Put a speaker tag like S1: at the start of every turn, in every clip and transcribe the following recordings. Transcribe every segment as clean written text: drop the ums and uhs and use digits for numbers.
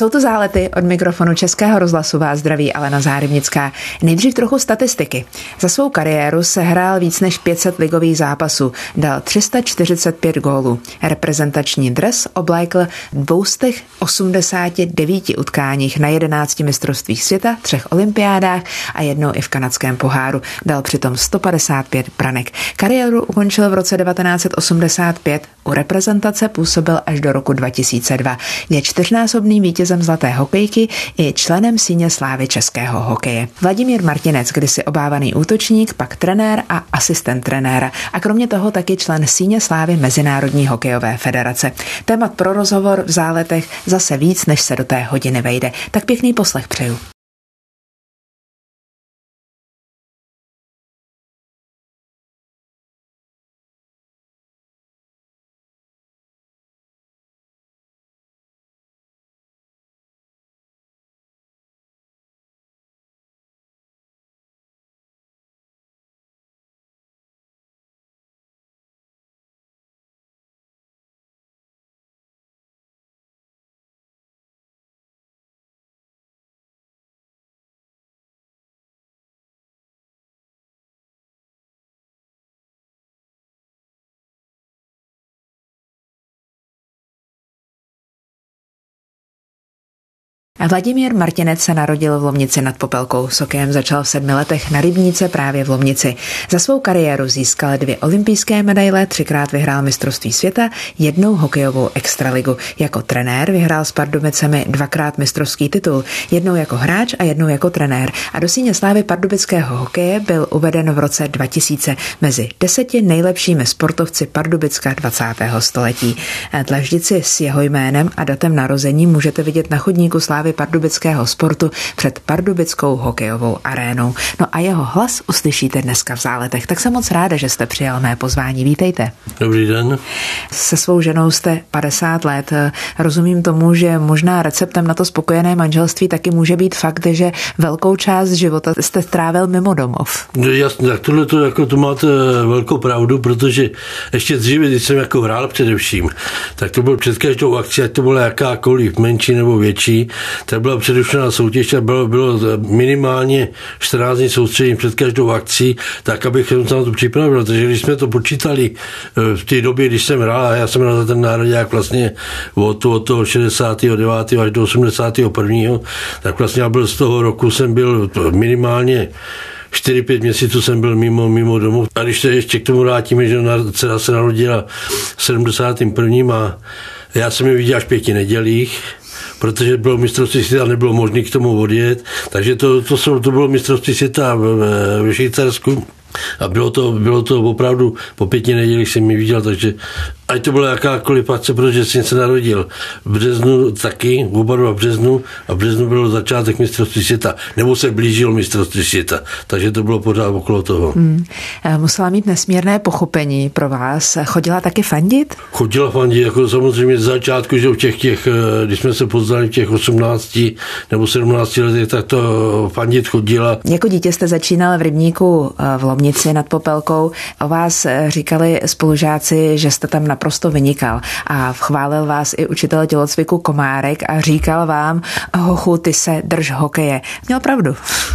S1: Jsou to Zálety, od mikrofonu Českého rozhlasu vás zdraví Alena Zárybnická. Nejdřív trochu statistiky. Za svou kariéru sehrál víc než 500 ligových zápasů, dal 345 gólů. Reprezentační dres oblékl v 289 utkáních na 11 mistrovstvích světa, 3 olympiádách a jednou i v kanadském poháru. Dal přitom 155 branek. Kariéru ukončil v roce 1985. U reprezentace působil až do roku 2002. Je 4násobným vítězem zlaté hokejky i členem síně slávy českého hokeje. Vladimír Martinec, kdysi obávaný útočník, pak trenér a asistent trenéra. A kromě toho taky člen síně slávy Mezinárodní hokejové federace. Témat pro rozhovor v Záletech zase víc, než se do té hodiny vejde. Tak pěkný poslech přeju. Vladimír Martinec se narodil v Lomnici nad Popelkou. S hokejem začal v 7 letech na rybníce právě v Lomnici. Za svou kariéru získal 2 olympijské medaile, 3krát vyhrál mistrovství světa, 1 hokejovou extraligu. Jako trenér vyhrál s Pardubicemi 2krát mistrovský titul, 1 jako hráč a 1 jako trenér. A do síně slávy pardubického hokeje byl uveden v roce 2000 mezi 10 nejlepšími sportovci Pardubicka 20. století. Dlaždici s jeho jménem a datem narození můžete vidět na chodníku slávy pardubického sportu před pardubickou hokejovou arénou. No a jeho hlas uslyšíte dneska v Záletech. Tak jsem moc ráda, že jste přijal mé pozvání. Vítejte.
S2: Dobrý den.
S1: Se svou ženou jste 50 let. Rozumím tomu, že možná receptem na to spokojené manželství taky může být fakt, že velkou část života jste strávil mimo domov.
S2: No jasně, tak tohle to máte velkou pravdu, protože ještě dříve, když jsem jako hrál především, tak to byl před každou akcí, ať to byla jakákoliv menší nebo větší, tak byla přerušená soutěž a bylo minimálně 14 dní soustředění před každou akcí, tak abych se na to připravil, protože když jsme to počítali v té době, když jsem hrál, a já jsem hrál za ten národák vlastně od toho 69. až do 81. tak vlastně z toho roku jsem byl minimálně 4-5 měsíců jsem byl mimo domov. A když se ještě k tomu vrátíme, že dcera se narodila v 71. a já jsem ji viděl až v 5 nedělích, protože bylo mistrovství světa a nebylo možné k tomu odjet. Takže to bylo mistrovství světa ve Švýcarsku. A bylo to opravdu po 5 nedělích jsem mi viděl, takže ať to byla jakákoliv akce, protože jsem se narodil v březnu taky, oba dva v březnu, a v březnu bylo začátek mistrovství světa, nebo se blížilo mistrovství světa, takže to bylo pořád okolo toho.
S1: Musela mít nesmírné pochopení pro vás. Chodila taky fandit?
S2: Chodila fandit, jako samozřejmě z začátku, že v těch, když jsme se poznali v těch 18 nebo 17 letech, tak to fandit chodila.
S1: Jako dítě jste začínal v rybníku v Lomnici nad Popelkou. O vás říkali spolužáci, že jste tam naprosto vynikal a chválil vás i učitel tělocviku Komárek a říkal vám: hochu, ty se drž hokeje. Měl pravdu.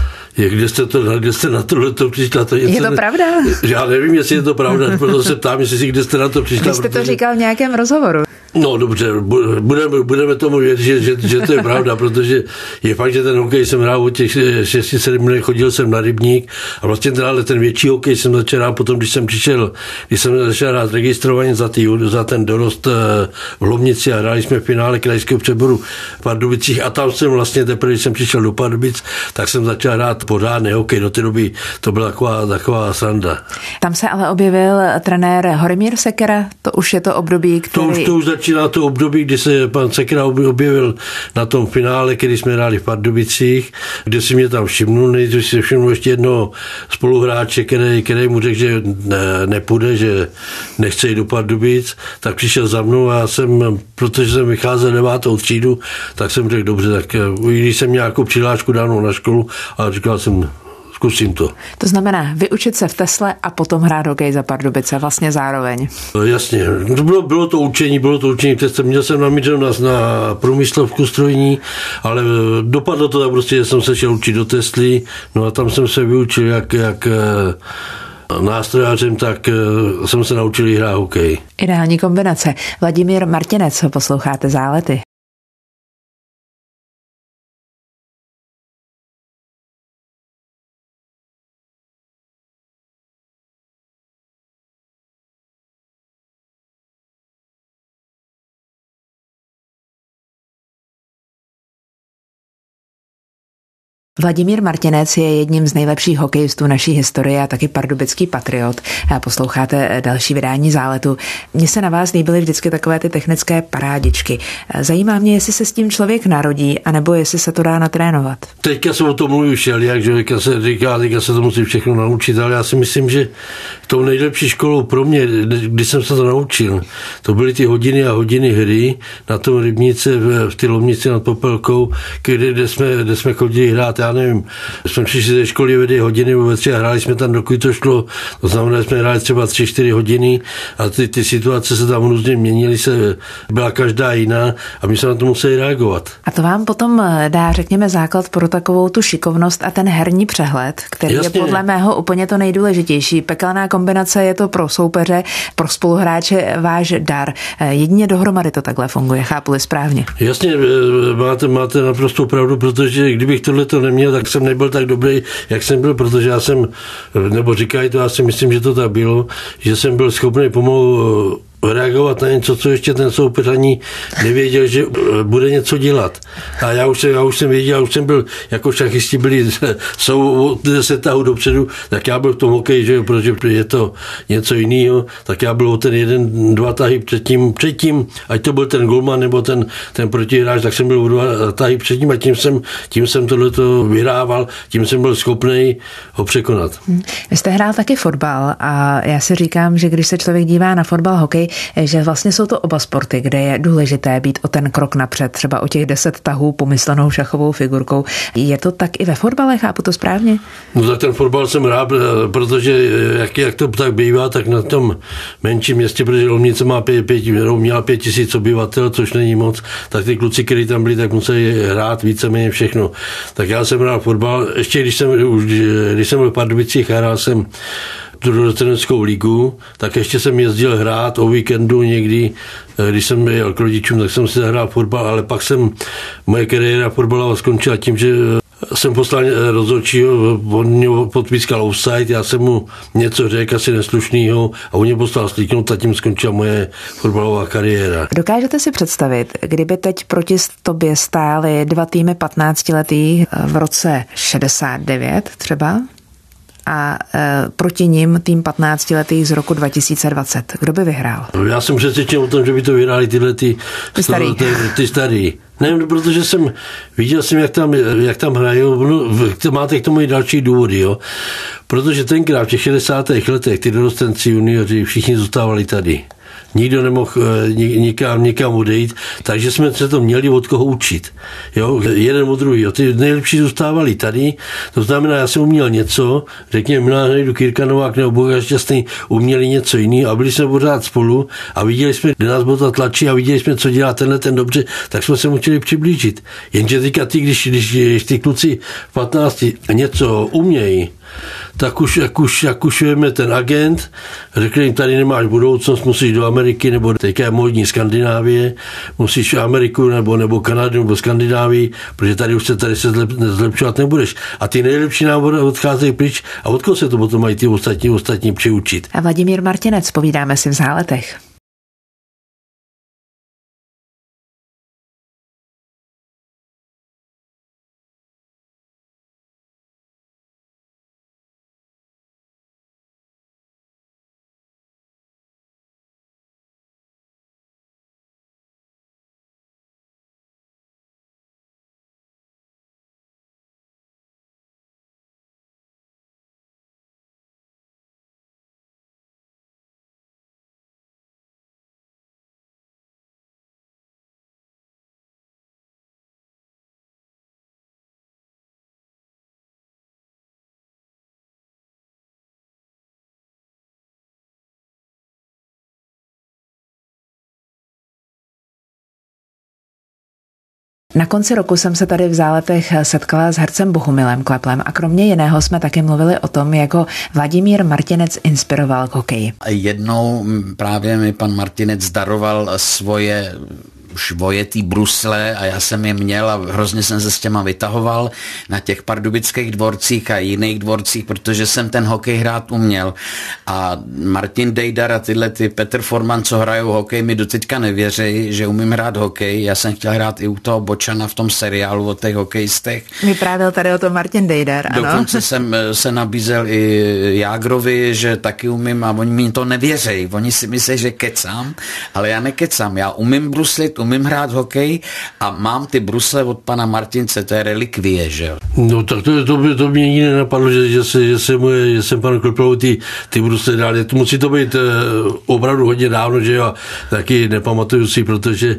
S2: Kde jste na tohleto přišla?
S1: Je to pravda?
S2: Já nevím, jestli je to pravda, proto se ptám, jestli kde jste na to přišla.
S1: Vy jste to říkal v nějakém rozhovoru.
S2: No dobře, budeme tomu vědět, že to je pravda, protože je fakt, že ten hokej jsem hrál od těch 6-7 let, chodil jsem na rybník a vlastně ten větší hokej jsem začal hrát potom, když jsem začal hrát registrovaně za ten dorost v Lomnici a hráli jsme v finále krajského přeboru v Pardubicích a tam jsem vlastně teprve, když jsem přišel do Pardubic, tak jsem začal hrát pořádný hokej. Do té doby to byla taková sranda.
S1: Tam se ale objevil trenér Horomír Sekera, to už je to období, který...
S2: To už začíná to období, kdy se pan Sekera objevil na tom finále, když jsme hráli v Pardubicích, kde si mě tam všimnul, nejdřív si všimnul ještě jednoho spoluhráče, který mu řekl, že nepůjde, že nechce jít do Pardubic, tak přišel za mnou a protože jsem vycházel 9. třídu, tak jsem řekl, dobře, tak když jsem nějakou přihlášku dánou na školu, a říkal jsem, zkusím to.
S1: To znamená vyučit se v Tesle a potom hrát hokej za Pardubice vlastně zároveň.
S2: Jasně, bylo to učení, měl jsem namířeno na průmyslovku strojní, ale dopadlo to tak prostě, že jsem se šel učit do Tesly, no a tam jsem se vyučil jak nástrojářem, tak jsem se naučil hrát hokej.
S1: Ideální kombinace. Vladimír Martinec, posloucháte Zálety. Vladimír Martinec je jedním z nejlepších hokejistů naší historie a taky pardubický patriot. Posloucháte další vydání Záletu. Mně se na vás líbily vždycky takové ty technické parádičky. Zajímá mě, jestli se s tím člověk narodí, anebo jestli se to dá natrénovat.
S2: Teďka se o tom mluví všelijak, že teďka se to musí všechno naučit, ale já si myslím, že tou nejlepší školou pro mě, když jsem se to naučil, to byly ty hodiny a hodiny hry na tom Rybníce v ty Lomnici nad Popelkou, kde jsme chodili hrát. Já nevím, jsme přišli ze školy ve 2 hodiny ve 3 a hráli jsme tam, dokud to šlo. To znamená, že jsme hráli třeba 3-4 hodiny a ty situace se tam různě měnily, byla každá jiná a my jsme na to museli reagovat.
S1: A to vám potom dá, řekněme, základ pro takovou tu šikovnost a ten herní přehled, který Jasně. je podle mého úplně to nejdůležitější. Pekelná kombinace je to pro soupeře, pro spoluhráče váš dar. Jedině dohromady to takhle funguje, chápu-li správně.
S2: Jasně, máte naprosto pravdu, protože kdybych tohleto neměl, tak jsem nebyl tak dobrý, jak jsem byl, protože já jsem, nebo říkají to, já si myslím, že to tak bylo, že jsem byl schopný pomalu reagovat na něco, co ještě ten soupeř ani nevěděl, že bude něco dělat. A já už jsem věděl, už jsem byl, jako šachisti jsou 10 tahů dopředu, tak já byl v tom hokeji, že protože je to něco jiného, tak já byl o ten 1-2 tahy předtím, ať to byl ten golman nebo ten protihráč, tak jsem byl o 2 tahy předtím a tím jsem tohleto vyhrával, tím jsem byl schopný ho překonat.
S1: Vy jste hrál taky fotbal a já si říkám, že když se člověk dívá na fotbal, hokej, že vlastně jsou to oba sporty, kde je důležité být o ten krok napřed, třeba o těch 10 tahů pomyslenou šachovou figurkou. Je to tak i ve fotbale, chápu to správně?
S2: No tak ten fotbal jsem rád, protože jak to tak bývá, tak na tom menším městě, protože Lomnice měla 5 000 obyvatel, což není moc, tak ty kluci, kteří tam byli, tak museli hrát víceméně všechno. Tak já jsem hrál fotbal, ještě když jsem byl v Pardubicích, hrál jsem tu dorosteneckou ligu, tak ještě jsem jezdil hrát o víkendu někdy, když jsem jel k rodičům, tak jsem si zahrál fotbal, ale pak moje kariéra fotbalová skončila tím, že jsem poslal rozhodčího, on mě podpískal offside, já jsem mu něco řekl asi neslušnýho a on mě poslal slíknout a tím skončila moje fotbalová kariéra.
S1: Dokážete si představit, kdyby teď proti tobě stály 2 týmy 15letých v roce 69 třeba? A proti nim tým 15letých z roku 2020. Kdo by vyhrál?
S2: Já jsem přesvědčen o tom, že by to vyhráli ty starý. Ne, protože viděl jsem, jak tam hrajou, máte k tomu i další důvody, jo. Protože tenkrát v těch 60. letech ty dorostenci junioři všichni zůstávali tady. Nikdo nemohl nikam odejít, takže jsme se to měli od koho učit. Jo? Jeden od druhého. Ty nejlepší zůstávali tady, to znamená, já jsem uměl něco, řekněme, Milan Hrejdu, Kirka Novák nebo Bohuslav Šťastný uměli něco jiného a byli jsme pořád spolu a viděli jsme, kde nás bota tlačí a viděli jsme, co dělá ten dobře, tak jsme se museli přiblížit. Jenže teďka když ty kluci v 15 něco umějí, tak jak už víme ten agent, řekl jim, tady nemáš budoucnost, musíš do Ameriky, nebo teďka je módní Skandinávie, musíš Ameriku nebo Kanadu nebo Skandinávii, protože tady se zlepšovat nebudeš. A ty nejlepší nábory odcházejí pryč a od koho se to potom mají ty ostatní přiučit.
S1: A Vladimír Martinec, povídáme si v Záletech. Na konci roku jsem se tady v Záletech setkala s hercem Bohumilem Kleplem a kromě jiného jsme taky mluvili o tom, jak ho Vladimír Martinec inspiroval k hokeji.
S3: Jednou právě mi pan Martinec daroval svoje už vojetý brusle a já jsem je měl a hrozně jsem se s těma vytahoval na těch pardubických dvorcích a jiných dvorcích, protože jsem ten hokej hrát uměl. A Martin Dejdar a ty Petr Forman, co hrajou hokej, mi doteďka nevěří, že umím hrát hokej. Já jsem chtěl hrát i u toho Bočana v tom seriálu o těch hokejistech.
S1: Vyprávěl tady o tom Martin Dejdar, ano.
S3: Dokonce jsem se nabízel i Jágrovi, že taky umím a oni mi to nevěří. Oni si myslí, že kecám, ale já nekecám. Já umím bruslit, umím hrát hokej a mám ty brusle od pana Martince, to je relikvie, že jo?
S2: No tak to mě nikdy nenapadlo, že jsem panu Kleplovi ty brusle dal. Musí to být opravdu hodně dávno, že jo? Taky nepamatuju si, protože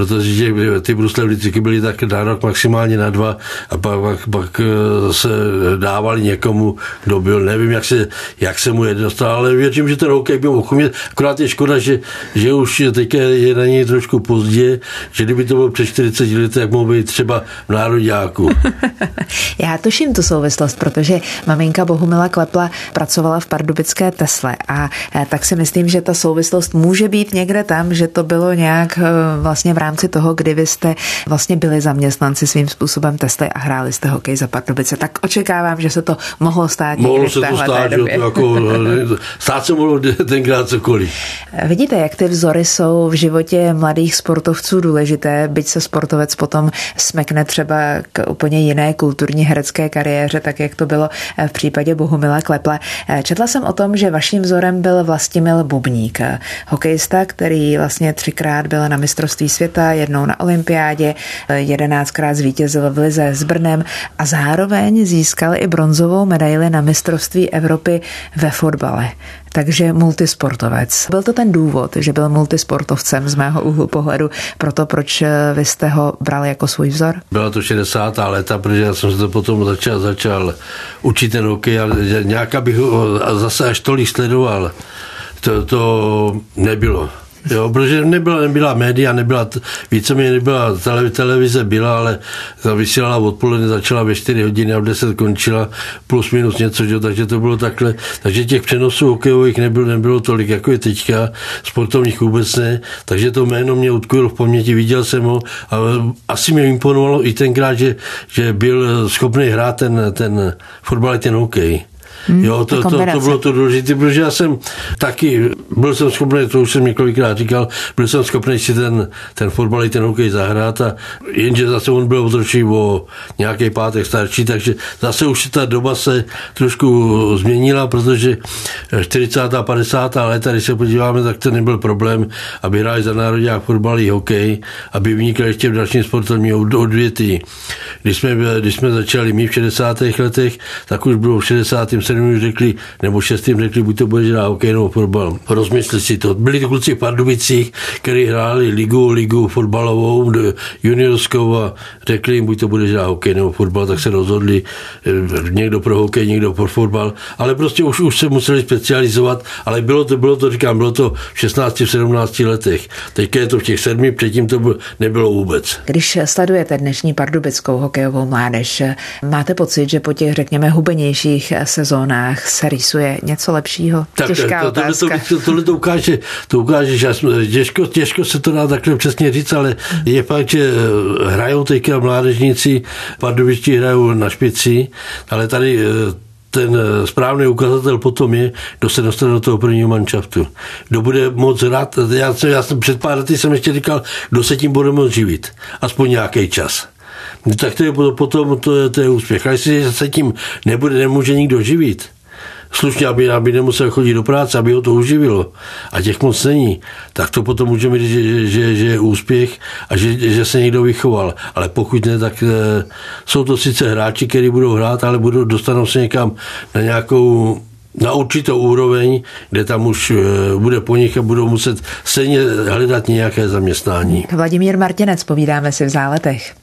S2: ty brusle vždycky byly tak na rok, maximálně na 2 a pak se dávali někomu, kdo byl, nevím, jak se mu je dostal, ale věřím, že ten hokej byl ochumět. Akorát je škoda, že už teď je na něj trošku pozdě, že kdyby to bylo před 40 lety, jak mohl být třeba v nároďáku.
S1: Já tuším tu souvislost, protože maminka Bohumila Klepla pracovala v pardubické Tesle a tak si myslím, že ta souvislost může být někde tam, že to bylo nějak vlastně v rámci toho, kdy vy jste vlastně byli zaměstnanci svým způsobem Tesly a hráli jste hokej za Pardubice. Tak očekávám, že se to mohlo stát někdy v téhleté době.
S2: Stát se mohlo tenkrát cokoliv.
S1: Vidíte, jak ty vzory jsou v životě mladých sportovců důležité, byť se sportovec potom smekne třeba k úplně jiné kulturní herecké kariéře, tak jak to bylo v případě Bohumila Klepla. Četla jsem o tom, že vaším vzorem byl Vlastimil Bubník, hokejista, který vlastně 3krát byl na mistrovství světa, jednou na olympiádě, 11krát zvítězil v lize s Brnem a zároveň získal i bronzovou medaili na mistrovství Evropy ve fotbale. Takže multisportovec. Byl to ten důvod, že byl multisportovcem z mého úhlu pohledu, proto proč vy jste ho bral jako svůj vzor?
S2: Byla to 60. léta, protože já jsem se to potom začal učit ten hokej, ale nějak bych ho zase až tolik sledoval. To nebylo. Jo, protože nebyla média, víceméně nebyla televize byla, ale ta vysílala odpoledne, začala ve 4 hodiny a v 10 končila, plus minus něco, jo, takže to bylo takhle. Takže těch přenosů hokejových nebylo tolik, jako je teďka, sportovních vůbec ne, takže to jméno mě utkvělo v paměti, viděl jsem ho a asi mě imponovalo i tenkrát, že byl schopný hrát ten fotbal, ten hokej. Jo, to bylo to důležité, protože já jsem taky, byl jsem schopný, to už jsem několikrát říkal, byl jsem schopný si ten fotbal i ten hokej zahrát a jenže zase on byl otročí o nějaký pátek starší, takže zase už ta doba se trošku změnila, protože 40. a 50. léta, když se podíváme, tak to nebyl problém, aby hráli za národák fotbal i hokej, aby vnikali ještě v dalším sportovním odvětví. Když jsme začali my v 60. letech, tak už bylo v 67. už řekli, nebo 6. řekli, buď to budeš hrát hokej nebo fotbal. Rozmysli si to. Byli to kluci v Pardubicích, kteří hráli ligu fotbalovou, juniorskou a řekli jim, buď to budeš hrát hokej nebo fotbal, tak se rozhodli někdo pro hokej, někdo pro fotbal, ale prostě už se museli specializovat, ale bylo to v 16, 17 letech. Teďka je to v těch 7, předtím to nebylo vůbec.
S1: Když sledujete dnešní pardubickou hokejovou mládež, máte pocit, že po těch, řekněme, hubenějších sezónách se rýsuje něco lepšího? Těžká otázka.
S2: Tohle to ukáže, že těžko se to dá takhle přesně říct, ale je fakt, že hrajou teďka mládežníci, pardubičtí hrajou na špici, ale tady ten správný ukazatel potom je, kdo se dostane do toho prvního manšaftu. Kdo bude moc hrát, já jsem před pár lety jsem ještě říkal, kdo se tím bude moc živit. Aspoň nějaký čas. Tak to je potom to je úspěch. A jestli se tím nemůže nikdo živit, slušně, aby nemusel chodit do práce, aby ho to uživilo, a těch moc není, tak to potom můžeme říct, že je úspěch a že se někdo vychoval. Ale pokud ne, tak jsou to sice hráči, kteří budou hrát, ale dostanou se někam na určitou úroveň, kde tam už bude po nich a budou muset stejně hledat nějaké zaměstnání.
S1: Vladimír Martinec, povídáme si v Záletech.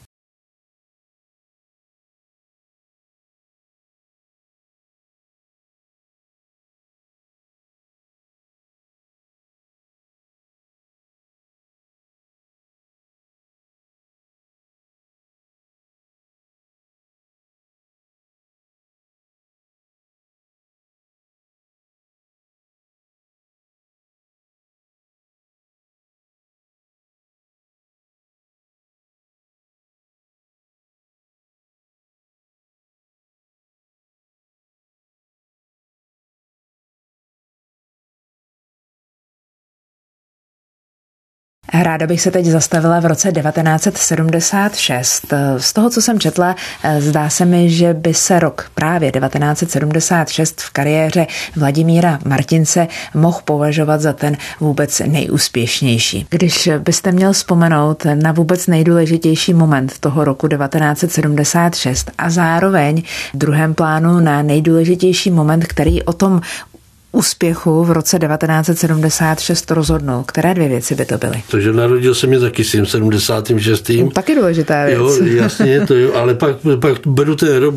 S1: Ráda bych se teď zastavila v roce 1976. Z toho, co jsem četla, zdá se mi, že by se rok právě 1976 v kariéře Vladimíra Martince mohl považovat za ten vůbec nejúspěšnější. Když byste měl vzpomenout na vůbec nejdůležitější moment toho roku 1976 a zároveň v druhém plánu na nejdůležitější moment, který o tom úspěchu v roce 1976 rozhodnul. Které dvě věci by to byly?
S2: Takže narodil se mi taky s 76.
S1: Taky důležitá věc.
S2: Jo, jasně, to jo, ale pak beru ten rok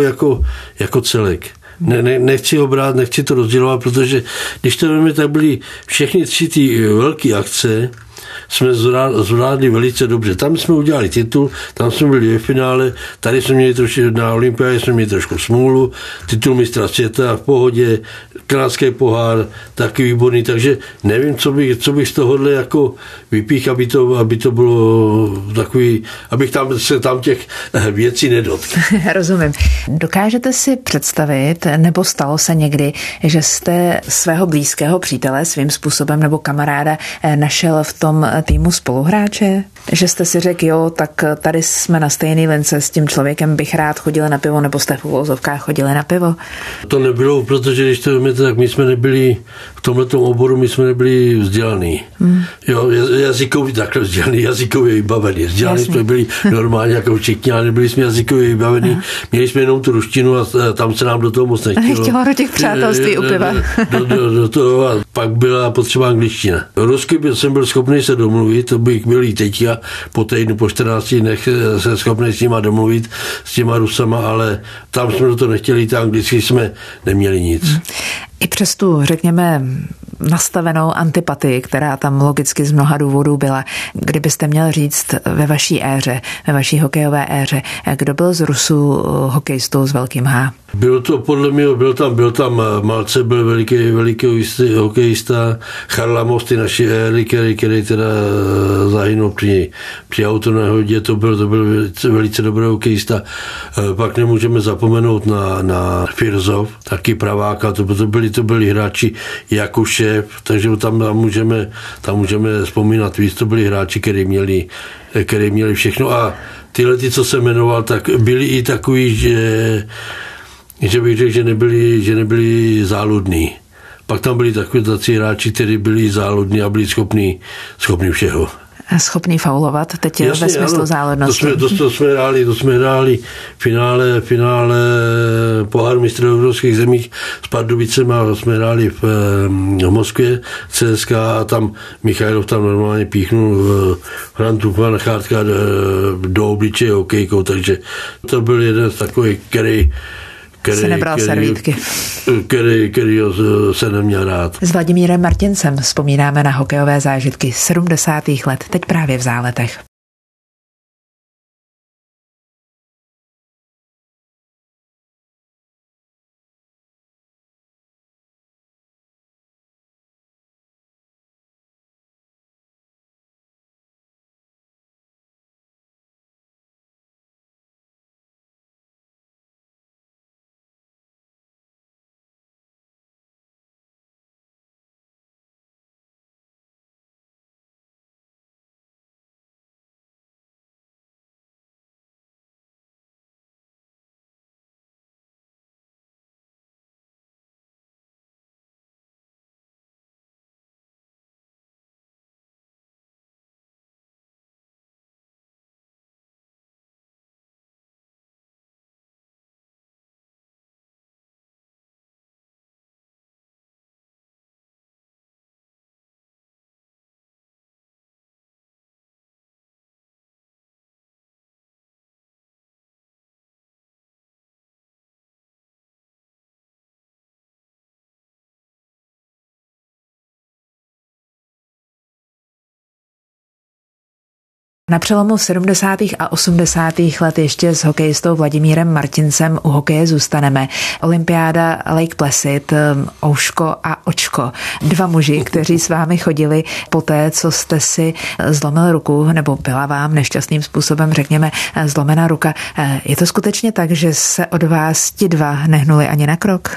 S2: jako celek. Nechci ho brát, nechci to rozdělovat, protože když to víme, tak byly všechny 3 ty velké akce, jsme zvládli velice dobře. Tam jsme udělali titul, tam jsme byli ve finále, tady jsme měli trošku na olympiádě, jsme měli trošku smůlu, titul mistra světa v pohodě, kanadský pohár, taky výborný, takže nevím, co bych z tohohle jako vypích, aby to bylo takový, abych se tam těch věcí nedotkl.
S1: Rozumím. Dokážete si představit, nebo stalo se někdy, že jste svého blízkého přítele svým způsobem nebo kamaráda našel v tom týmu spoluhráče? Že jste si řekl, jo, tak tady jsme na stejný lince, s tím člověkem bych rád chodil na pivo, nebo jste v uvozovkách chodili na pivo?
S2: To nebylo, protože když to víte, tak my jsme nebyli v tomhletom oboru, my jsme nebyli vzdělaný. Jo, jazykově takhle vzdělaný, jazykově vybavený. Vzdělaný jsme byli normálně jako všichni, ale nebyli jsme jazykově vybavený. Měli jsme jenom tu ruštinu a tam se nám do toho moc nechtělo.
S1: Nechtělo do těch přátelství u piva.
S2: Do toho a pak byla potřeba angličtina. Rusky jsem byl schopný se domluvit, to bych byl i teď a po týdnu, po 14 dnech se schopný s nima domluvit, s těma Rusama, ale tam jsme to nechtěli, ta anglicky jsme neměli nic.
S1: I přes tu, řekněme, nastavenou antipatii, která tam logicky z mnoha důvodů byla, kdybyste měl říct ve vaší éře, ve vaší hokejové éře, kdo byl z Rusů hokejistou s velkým H?
S2: Byl to podle mě, byl tam Malce, byl veliký hokejista, Charlamov, ty naší éry, který teda zahynul při autonehodě, to byl velice dobrý hokejista. Pak nemůžeme zapomenout na Firzov, taky praváka, to byli hráči jako šéf, takže tam můžeme vzpomínat víc, to byli hráči, který měli všechno a tyhle, co jsem jmenoval, tak byli i takový, že bych řekl, že nebyli záludní. Pak tam byli takoví hráči, kteří byli záludní a byli schopní všeho.
S1: Schopný faulovat, teď
S2: jasně,
S1: ve smyslu
S2: ano,
S1: záludnosti.
S2: To jsme hráli finále pohár mistrů evropských zemích s Pardubicema, jsme hráli v Moskvě, CSKA a tam Michailov tam normálně píchnul Hrantu Vanachátka do obličeje hokejkou, takže to byl jeden z takových, který
S1: se nebral servítky.
S2: Který se neměl rád.
S1: S Vladimírem Martincem vzpomínáme na hokejové zážitky 70. let, teď právě v Záletech. Na přelomu 70. a 80. let ještě s hokejistou Vladimírem Martincem u hokeje zůstaneme. Olympiáda Lake Placid, Ouško a Očko. 2 muži, kteří s vámi chodili poté, co jste si zlomil ruku, nebo byla vám nešťastným způsobem, řekněme, zlomená ruka. Je to skutečně tak, že se od vás ti 2 nehnuli ani na krok?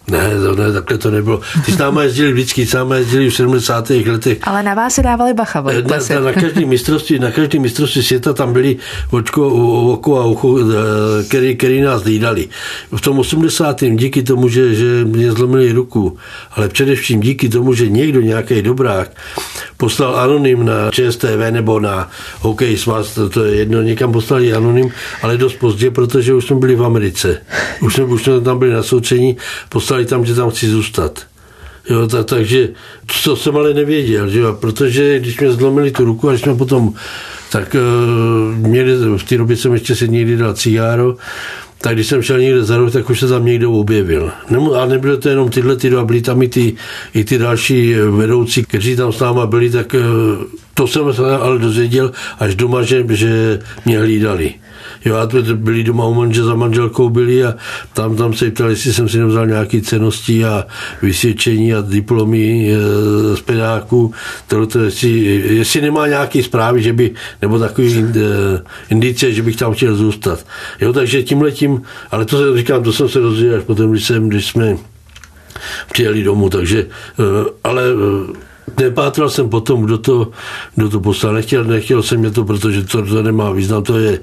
S2: Ne, takhle to nebylo. Ty s náma jezdili vždycky, v 70. letech.
S1: Ale na vás si dávali bacha.
S2: Na každý mistrovství světa tam byli oko a ucho, který nás hlídali. V tom 80. díky tomu, že mě zlomili ruku, ale především díky tomu, že někdo, nějaký dobrák, poslal anonym na ČSTV nebo na Hokej svaz, to je jedno, někam poslali anonym, ale dost pozdě, protože už jsme byli v Americe. Už jsme tam byli na součení, poslali tam, že tam chci zůstat. Jo, takže to jsem ale nevěděl, že jo, protože když jsme zlomili tu ruku a když jsme potom, tak v té době jsem ještě si někdy dal cigáro, tak když jsem šel někde za roh, tak už se tam někdo objevil. A nebylo to jenom tyhle, a byli tam i ty další vedoucí, kteří tam s náma byli, tak to jsem se ale dozvěděl až doma, že mě hlídali. Jo, a to byli doma u za manželkou byli a tam se ptali, jestli jsem si nevzal nějaké cennosti a vysvědčení a diplomy z pedáku, jestli nemá nějaké zprávy, že by, nebo takový indicie, že bych tam chtěl zůstat. Jo, takže tímhletím, ale to jsem se dozvěděl až potom, když jsme přijeli domů, takže, ale nepátral jsem potom, kdo to poslal. Nechtěl jsem mě to, protože to nemá význam, to je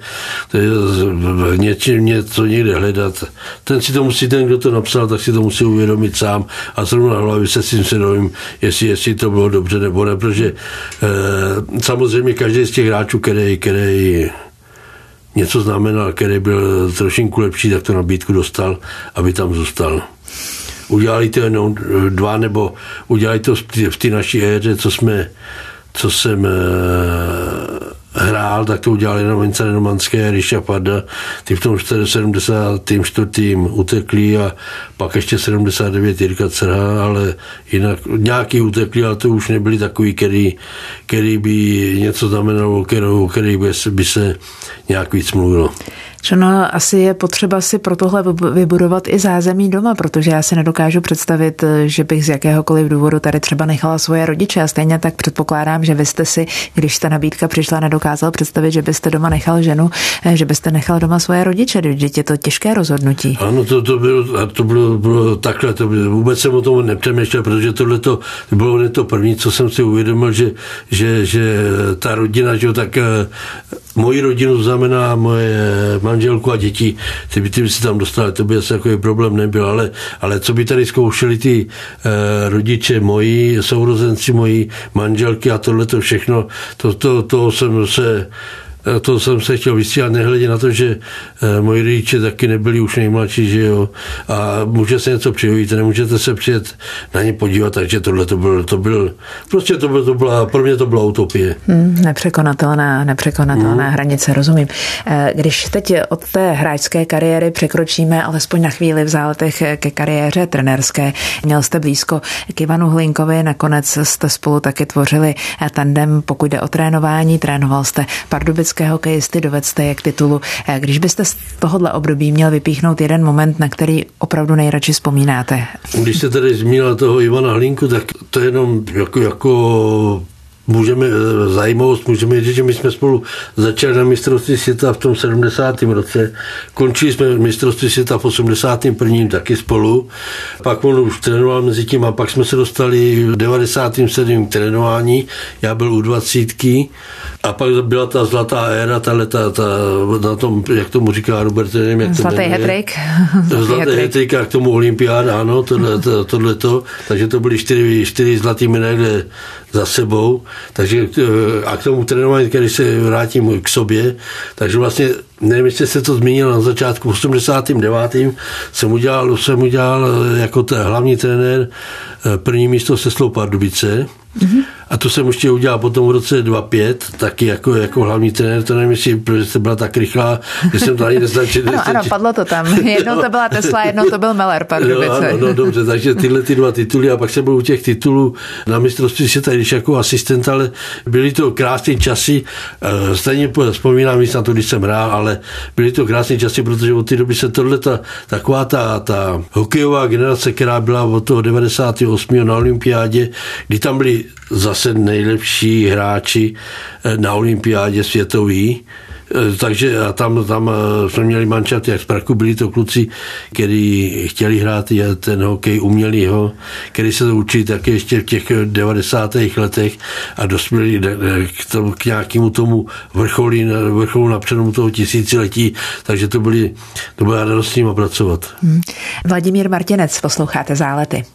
S2: něco někde hledat. Ten, kdo to napsal, tak si to musí uvědomit sám a zrovna na hlavě se s tím svědomím, jestli to bylo dobře nebo ne, protože samozřejmě každý z těch hráčů, který něco znamenal, který byl trošinku lepší, tak to nabídku dostal, aby tam zůstal. Udělali to jenom 2, nebo udělali to v té naší éře, co jsem hrál, tak to udělali jenom Vince Romanské, Ryša Parda, ty v tom 74. utekli a pak ještě 79 Jirka Crha, ale jinak nějaký utekli, ale to už nebyli takový, který by něco znamenalo, který by se nějak víc mluvilo.
S1: No, asi je potřeba si pro tohle vybudovat i zázemí doma, protože já si nedokážu představit, že bych z jakéhokoliv důvodu tady třeba nechala svoje rodiče a stejně tak předpokládám, že vy jste si, když ta nabídka přišla, nedokázal představit, že byste doma nechal ženu, že byste nechal doma svoje rodiče, když je to těžké rozhodnutí.
S2: Ano, to bylo takhle, vůbec jsem o tom nepřemýšlel, protože tohle to bylo to první, co jsem si uvědomil, že ta rodina, že tak moji rodinu znamená moje manželku a děti, ty by si tam dostali, to by asi takový problém nebyl, ale co by tady zkoušeli ty rodiče moji, sourozenci moji, manželky a tohleto všechno, to jsem se chtěl vystříhat, nehledě na to, že moji rodiče taky nebyli už nejmladší, že jo, a může se něco přijít, nemůžete se přijet na ně podívat, takže tohle to byla, pro mě to byla utopie. Nepřekonatelná hranice, rozumím.
S1: Když teď od té hráčské kariéry překročíme alespoň na chvíli v záletech ke kariéře trenérské, měl jste blízko k Ivanu Hlinkovi, nakonec jste spolu taky tvořili tandem, pokud jde o trénování, trénoval jste pardubické hokejisty, dovedl jste je k titulu. Když byste z tohohle období měl vypíchnout jeden moment, na který opravdu nejradši vzpomínáte?
S2: Když jste tady zmínila toho Ivana Hlinku, tak to je jenom jako zajímavost, můžeme říct, že my jsme spolu začali na mistrovství světa v tom 70. roce. Končili jsme mistrovství světa v 81. taky spolu. Pak on už trénoval mezi tím a pak jsme se dostali v 97. k trénování. Já byl u 20. A pak byla ta zlatá éra, na tom, jak tomu říká Robert, nevím, jak
S1: zlatý hat-trick.
S2: Zlatý hat-trick a k tomu olympiáda, ano, tohleto. Takže to byly 4 zlatý medaile za sebou. Takže a k tomu trénování, když se vrátím k sobě, takže vlastně, nevím, jestli se to zmínil na začátku, v 89. jsem udělal jako hlavní trenér první místo se Slou Pardubice. Mm-hmm. A to jsem ještě udělal potom v roce 2005, taky jako hlavní trenér, to nevím, jestli jste byla tak rychlá, že jsem to ani neznačil.
S1: Ano, padlo to tam. Jednou to byla Tesla, jednou to byl Meller Pardubice.
S2: No, dobře, takže tyhle 2 tituly a pak jsem byl u těch titulů na mistrovství světa, když jako asistent, ale byly to krásné časy, stejně vzpomínám víc na to, když jsem hrál, ale byly to krásné časy, protože od té doby se taková ta hokejová generace, která byla od toho 98. na olympiádě, kdy tam byli zase nejlepší hráči na olympiádě světový, Takže a tam jsme měli manšaft jak z Prachu, byli to kluci, kteří chtěli hrát ten hokej, uměli ho, kteří se to učili taky ještě v těch 90. letech a dospěli k nějakému tomu vrcholu na přelomu toho tisíciletí, takže to byla radost s nimi pracovat.
S1: Vladimír Martinec, posloucháte Zálety.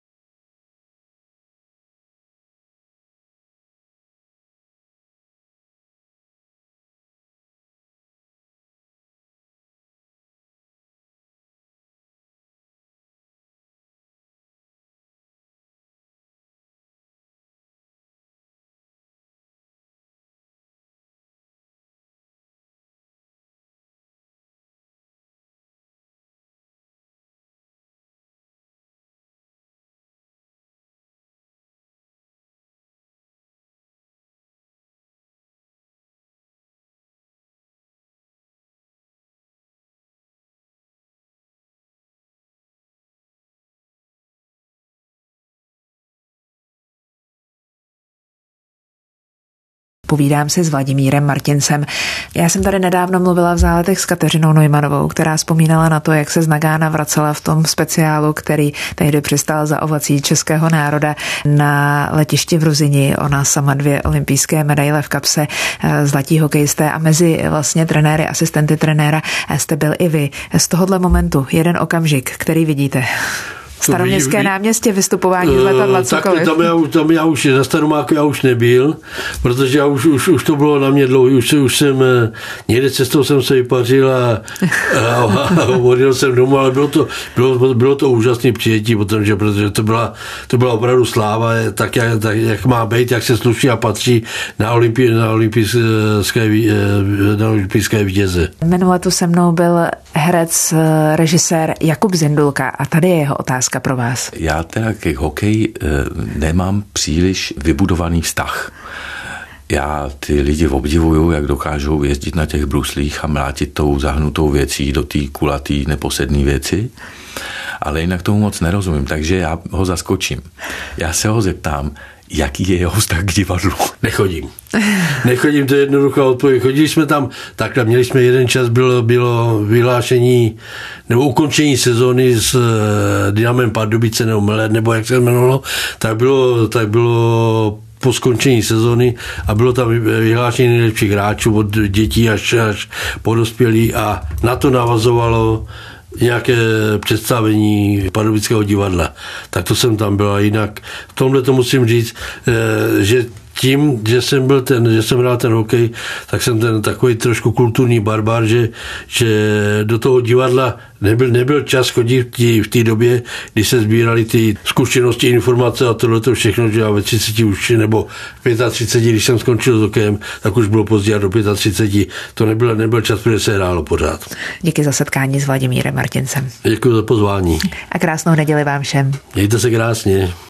S1: Povídám si s Vladimírem Martincem. Já jsem tady nedávno mluvila v Záletech s Kateřinou Neumannovou, která vzpomínala na to, jak se z Nagána vracela v tom speciálu, který tehdy přistál za ovací českého národa na letišti v Ruzini. Ona sama 2 olympijské medaile v kapse, zlatí hokejisté a mezi vlastně trenéry, asistenty trenéra jste byl i vy. Z tohohle momentu jeden okamžik, který vidíte. Staroměstské náměstí, vystupování z letadla, cokoliv.
S2: Tam já už na Staromáku já už nebyl, protože já už to bylo na mě dlouho, už jsem někde cestou jsem se vypařil a odjel jsem domů, ale bylo to úžasné přijetí, protože to byla opravdu sláva, tak jak má být, jak se sluší a patří na olympijské vítěze.
S1: Minule tu se mnou byl herec, režisér Jakub Zindulka a tady je jeho otázka pro vás.
S4: Já teda k hokeji nemám příliš vybudovaný vztah. Já ty lidi obdivuju, jak dokážou jezdit na těch bruslích a mlátit tou zahnutou věcí do té kulatý neposedné věci, ale jinak tomu moc nerozumím, takže já ho zaskočím. Já se ho zeptám, jaký je jeho vztah k divadlu?
S2: Nechodím, to je jednoduchá odpověď. Chodili jsme tam, takhle, měli jsme jeden čas, bylo vyhlášení nebo ukončení sezóny s Dynamem Pardubice nebo jak se jmenovalo, tak bylo po skončení sezóny a bylo tam vyhlášení nejlepších hráčů od dětí až po dospělí a na to navazovalo nějaké představení Pardubického divadla. Tak to jsem tam byl a jinak v tomhle to musím říct, že tím, že jsem hrál ten hokej, tak jsem ten takový trošku kulturní barbar, že do toho divadla nebyl čas chodit v té době, kdy se sbíraly ty zkušenosti, informace a tohleto všechno, že já ve 30 už, nebo 35, když jsem skončil s hokejem, tak už bylo pozdě a do 35. To nebyl čas, protože se hrálo pořád.
S1: Díky za setkání s Vladimírem Martincem.
S2: Děkuji za pozvání.
S1: A krásnou neděli vám všem.
S2: Mějte se krásně.